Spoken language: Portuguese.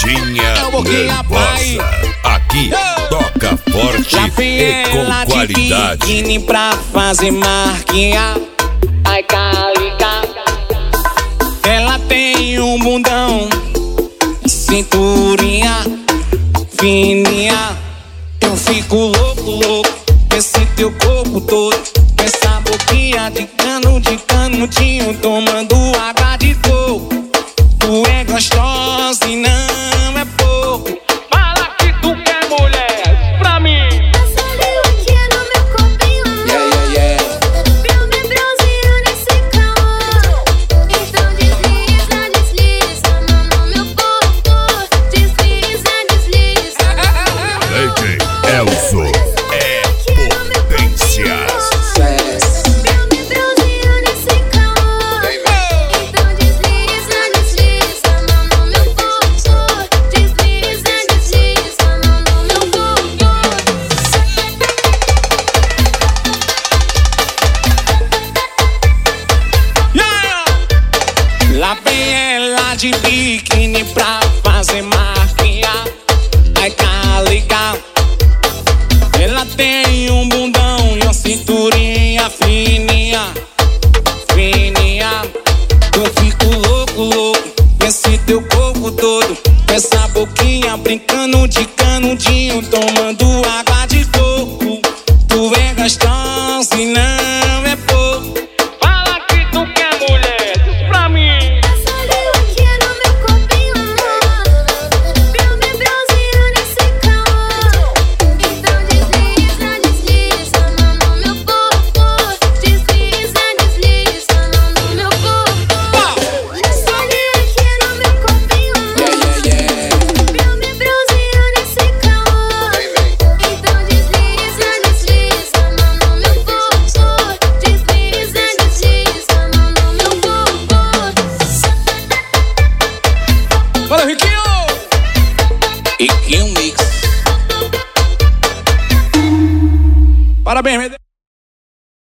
Boquinha nervosa. Aqui toca forte e com qualidade. Biquíni pra fazer marquinha. Ai, calica. Ela tem um bundão, cinturinha fininha. Eu fico louco com esse teu corpo todo, com essa boquinha de canudinho, tomando água de coco. Tu é gostosa e não é pouco. Fala que tu quer mulher pra mim. Passa ali aqui no meu corpinho, pra me bronzear nesse calor. Então desliza, mama, meu corpo. Desliza. Lady Elzo é potência. Lá vem ela de biquíni pra fazer marquinha. Ai, calica. Ela tem um bundão e uma cinturinha fininha. Eu fico louco com esse teu corpo todo, com essa boquinha brincando de canudinho, tomando água de coco. Tu é gostosa e não é pouco. Fala que tu quer mulher, diz pra mim. Bora, Riquinho! Riquinho Mix. Parabéns, meu Deus.